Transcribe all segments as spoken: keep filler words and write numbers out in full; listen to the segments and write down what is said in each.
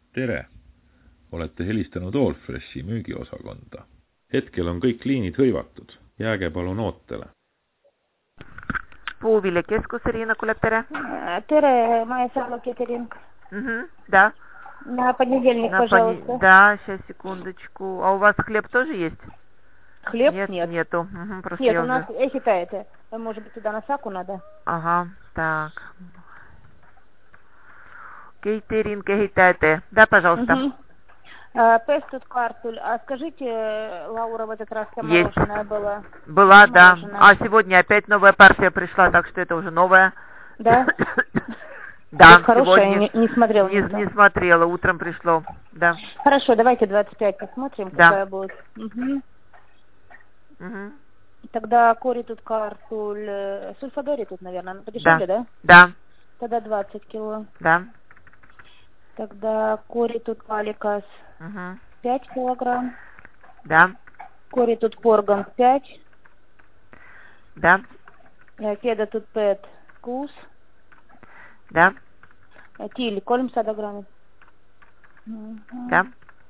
Tere! Olete helistanud Allfreshi müügiosakonda. Hetkel on kõik liinid hõivatud. Jääge palun ootele. Puuviljakeskus, Ирина Кулеб, tere. Tere, моя сало кетеринг. Угу, да. На понедельник, На пожалуйста. пони... Да, сейчас, секундочку. А у вас хлеб тоже есть? Хлеб? Нет, нет. Нету. Угу, просто Нет, я у нас уже... эхита это. Может быть, туда на саку надо? Ага, так. Кейтеринг, эхитайте. Да, пожалуйста. Угу. А, пестут картуль. А скажите, Лаура в этот раз там Есть. мороженое было? Была, да. Мороженое. А сегодня опять новая партия пришла, так что это уже новая. Да? Да, хорошая, сегодня не, не смотрела. Не, не смотрела, утром пришло, да. Хорошо, давайте двадцать пять посмотрим, да. какая будет. Угу. Угу. Тогда кори тут картуль, сульфадори тут, наверное, она подешевле, да? Да. Да. Тогда двадцать кило. Да. Тогда кори тут паликас угу. пять килограмм. Да. Кори тут порган пять. Да. Кеда тут пет кус. Да. Тиль, колем сада грамм. Да.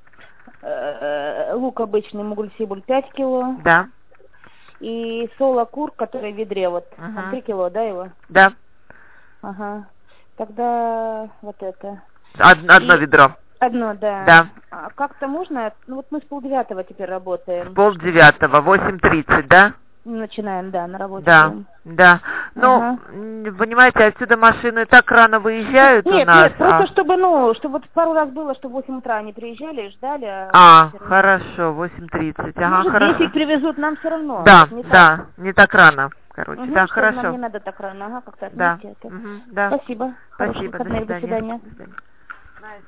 Лук обычный, мугуль-сибуль пять кило. Да. И соло кур, который в ведре, вот, угу. там три кило, да, его? Да. Ага. Тогда вот это. Одно, одно И... ведро. Одно, да. Да. А как-то можно? Ну вот мы с полдевятого теперь работаем. С полдевятого, восемь тридцать, да? Начинаем, да, на работе. Да, да. Ну, ага. понимаете, отсюда машины так рано выезжают нет, у нас. Нет, просто а... чтобы, ну, чтобы вот пару раз было, что в восемь утра они приезжали и ждали. А, а хорошо, восемь тридцать, ага, может, хорошо. десять привезут, нам все равно. Да, не да, так. не так рано, короче, угу, да, хорошо. Нам не надо так рано, ага, как-то да. это. Угу, да. Спасибо. Спасибо, до свидания. До свидания. До свидания.